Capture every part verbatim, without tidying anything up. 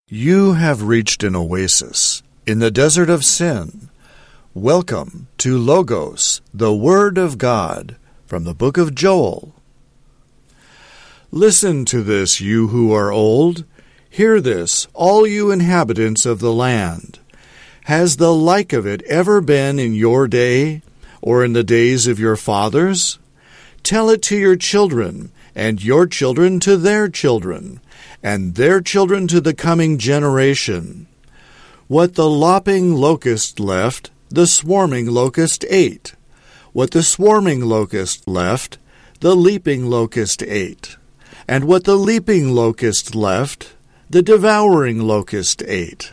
You have reached an oasis in the desert of sin. Welcome to Logos, the Word of God, from the book of Joel. Listen to this, you who are old. Hear this, all you inhabitants of the land. Has the like of it ever been in your day, or in the days of your fathers? Tell it to your children, and your children to their children, and their children to the coming generation. What the lopping locust left, the swarming locust ate. What the swarming locust left, the leaping locust ate. And what the leaping locust left, the devouring locust ate.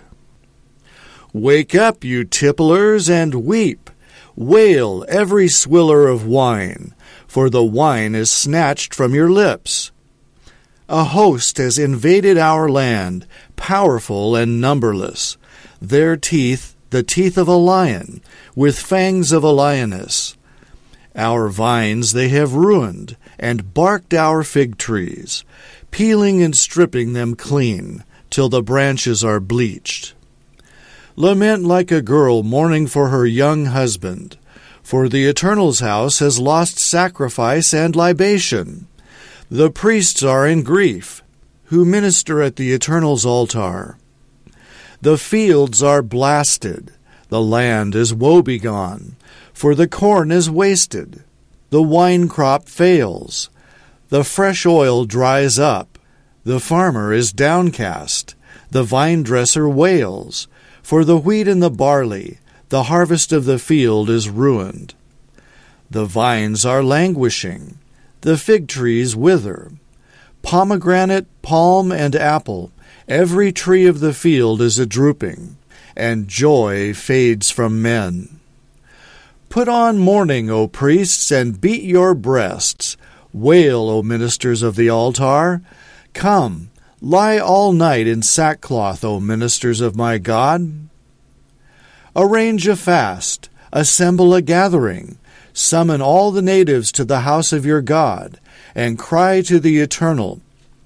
Wake up, you tipplers, and weep. Wail, every swiller of wine, for the wine is snatched from your lips. A host has invaded our land, powerful and numberless. Their teeth, the teeth of a lion, with fangs of a lioness. Our vines they have ruined, and barked our fig trees, peeling and stripping them clean, till the branches are bleached. Lament like a girl mourning for her young husband, for the Eternal's house has lost sacrifice and libation. The priests are in grief, who minister at the Eternal's altar. The fields are blasted, the land is woebegone, for the corn is wasted, the wine crop fails, the fresh oil dries up, the farmer is downcast, the vine dresser wails, for the wheat and the barley, the harvest of the field is ruined. The vines are languishing, the fig trees wither. Pomegranate, palm, and apple, every tree of the field is a drooping, and joy fades from men. Put on mourning, O priests, and beat your breasts. Wail, O ministers of the altar. Come, lie all night in sackcloth, O ministers of my God. Arrange a fast, assemble a gathering, summon all the natives to the house of your God, and cry to the Eternal.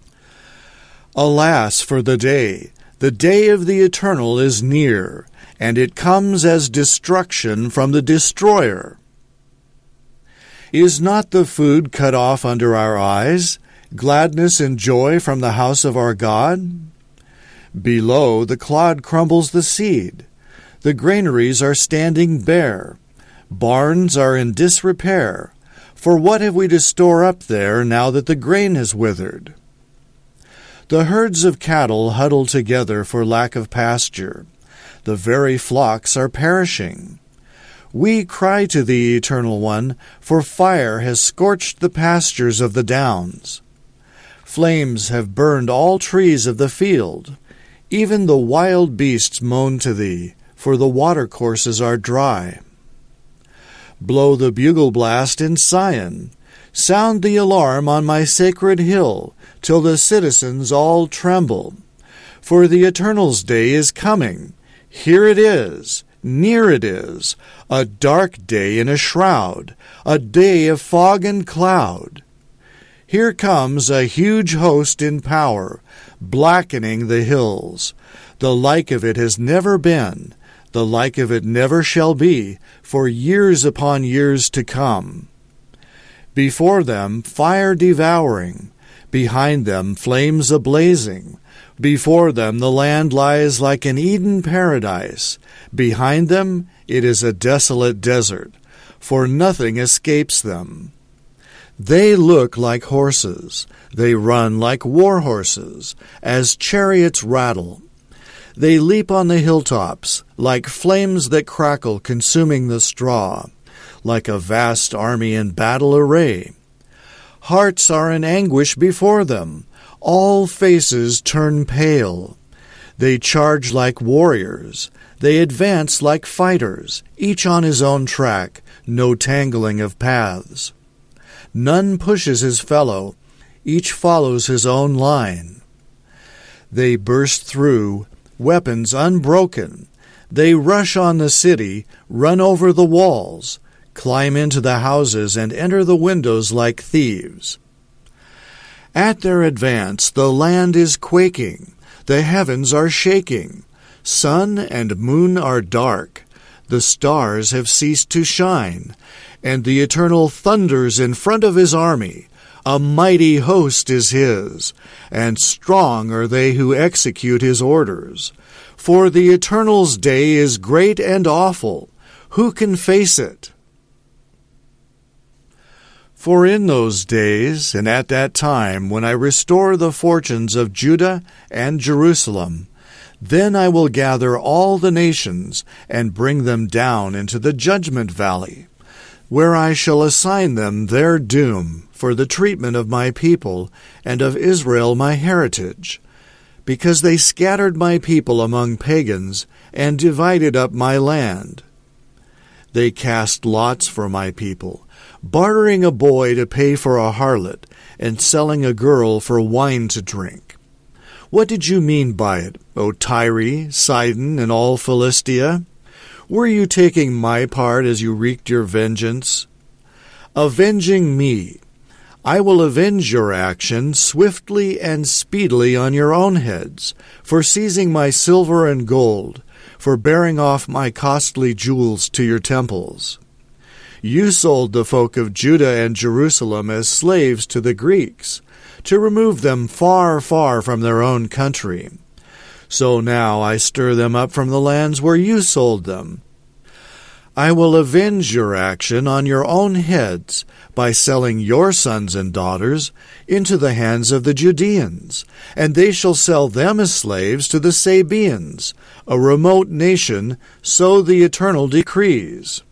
Alas for the day! The day of the Eternal is near, and it comes as destruction from the destroyer. Is not the food cut off under our eyes, gladness and joy from the house of our God? Below the clod crumbles the seed. The granaries are standing bare. Barns are in disrepair. For what have we to store up there now that the grain has withered? The herds of cattle huddle together for lack of pasture. The very flocks are perishing. We cry to the Eternal One, for fire has scorched the pastures of the downs. Flames have burned all trees of the field. Even the wild beasts moan to thee, for the watercourses are dry. Blow the bugle blast in Sion. Sound the alarm on my sacred hill, till the citizens all tremble. For the Eternal's day is coming. Here it is, near it is, a dark day in a shroud, a day of fog and cloud. Here comes a huge host in power, blackening the hills. The like of it has never been, the like of it never shall be, for years upon years to come. Before them fire devouring, behind them flames ablazing. Before them the land lies like an Eden paradise. Behind them it is a desolate desert, for nothing escapes them. They look like horses, they run like war horses, as chariots rattle. They leap on the hilltops, like flames that crackle, consuming the straw, like a vast army in battle array. Hearts are in anguish before them, all faces turn pale. They charge like warriors, they advance like fighters, each on his own track, no tangling of paths. None pushes his fellow, each follows his own line. They burst through, weapons unbroken. They rush on the city, run over the walls, climb into the houses, and enter the windows like thieves. At their advance the land is quaking, The heavens are shaking. Sun and moon are dark. The stars have ceased to shine, and the Eternal thunders in front of his army. A mighty host is his, and strong are they who execute his orders. For the Eternal's day is great and awful. Who can face it? For in those days, and at that time, when I restore the fortunes of Judah and Jerusalem, then I will gather all the nations and bring them down into the judgment valley, where I shall assign them their doom for the treatment of my people and of Israel my heritage, because they scattered my people among pagans and divided up my land. They cast lots for my people, bartering a boy to pay for a harlot, and selling a girl for wine to drink. What did you mean by it, O Tyre, Sidon, and all Philistia? Were you taking my part as you wreaked your vengeance? Avenging me, I will avenge your action swiftly and speedily on your own heads, for seizing my silver and gold, for bearing off my costly jewels to your temples. You sold the folk of Judah and Jerusalem as slaves to the Greeks, to remove them far, far from their own country. So now I stir them up from the lands where you sold them. I will avenge your action on your own heads by selling your sons and daughters into the hands of the Judeans, and they shall sell them as slaves to the Sabeans, a remote nation, so the Eternal decrees.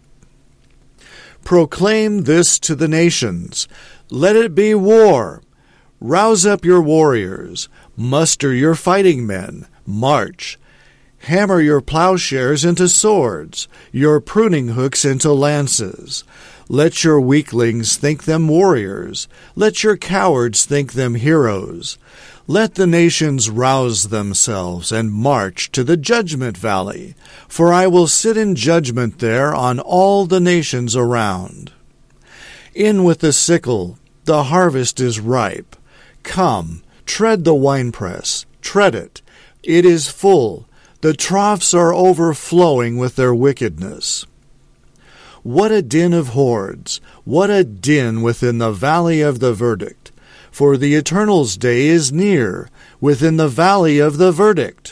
Proclaim this to the nations. Let it be war. Rouse up your warriors. Muster your fighting men. March. Hammer your plowshares into swords, your pruning hooks into lances. Let your weaklings think them warriors. Let your cowards think them heroes. Let the nations rouse themselves and march to the judgment valley, for I will sit in judgment there on all the nations around. In with the sickle, the harvest is ripe. Come, tread the winepress, tread it. It is full. The troughs are overflowing with their wickedness. What a din of hordes! What a din within the valley of the verdict! For the Eternal's day is near, within the valley of the verdict.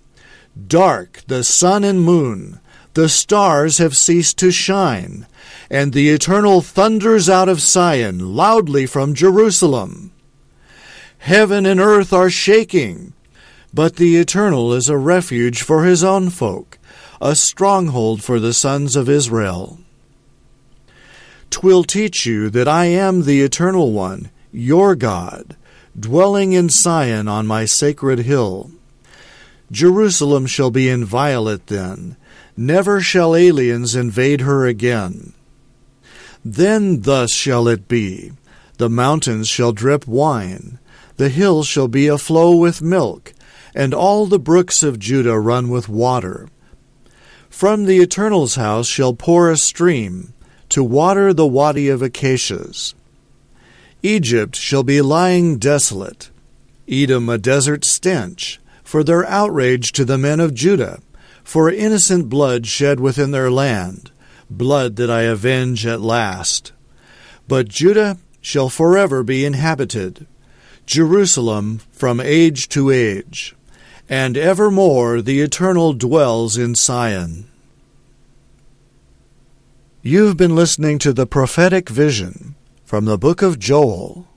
Dark the sun and moon, the stars have ceased to shine, and the Eternal thunders out of Sion, loudly from Jerusalem. Heaven and earth are shaking, but the Eternal is a refuge for his own folk, a stronghold for the sons of Israel. 'Twill teach you that I am the Eternal One, your God, dwelling in Sion on my sacred hill. Jerusalem shall be inviolate then, never shall aliens invade her again. Then thus shall it be, the mountains shall drip wine, the hills shall be aflow with milk, and all the brooks of Judah run with water. From the Eternal's house shall pour a stream, to water the wadi of acacias. Egypt shall be lying desolate, Edom a desert stench, for their outrage to the men of Judah, for innocent blood shed within their land, blood that I avenge at last. But Judah shall forever be inhabited, Jerusalem from age to age, and evermore the Eternal dwells in Sion. You've been listening to the prophetic vision from the book of Joel.